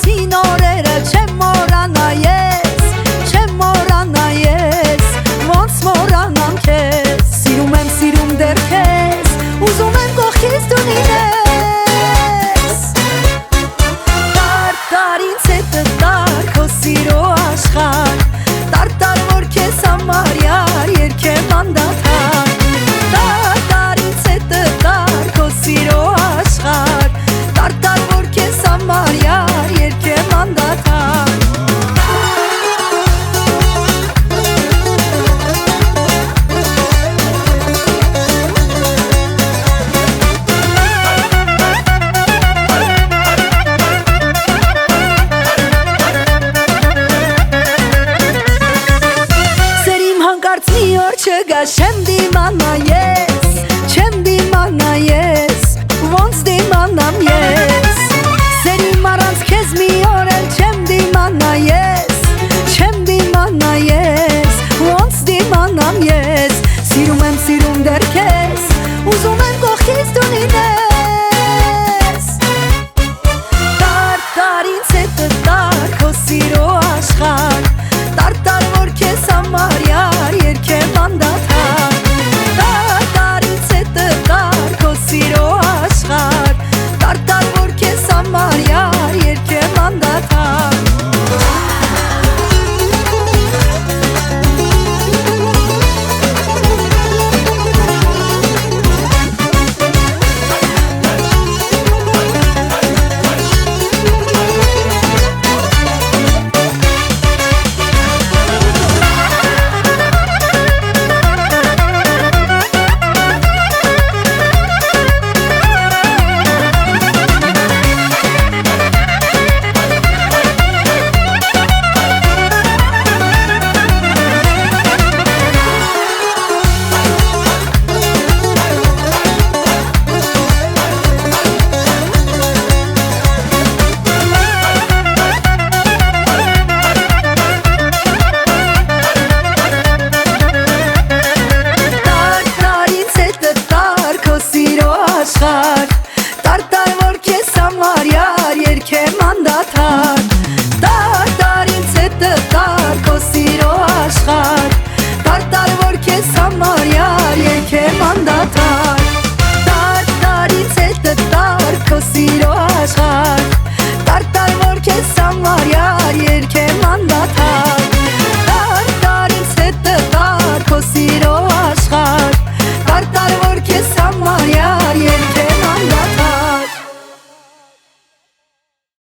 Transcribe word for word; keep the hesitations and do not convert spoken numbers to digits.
առաջին օրերը չեմ մոռանա ես, չեմ մոռանա ես, ոնց մոռանամ քեզ, սիրում եմ, սիրում դեռ քեզ, ուզում եմ կողքից դու լինես, տար ինձ հետը տար քո սիրո աշխարհ, տար տար որ քեզ համար յար երգեմ անդադար, տար ինձ հետը տար քո սիրո աշխարհ, տար տար որ քեզ համար յար երգեմ անդադար. Սերիմ հանկարծ մի օր չգա, շեմ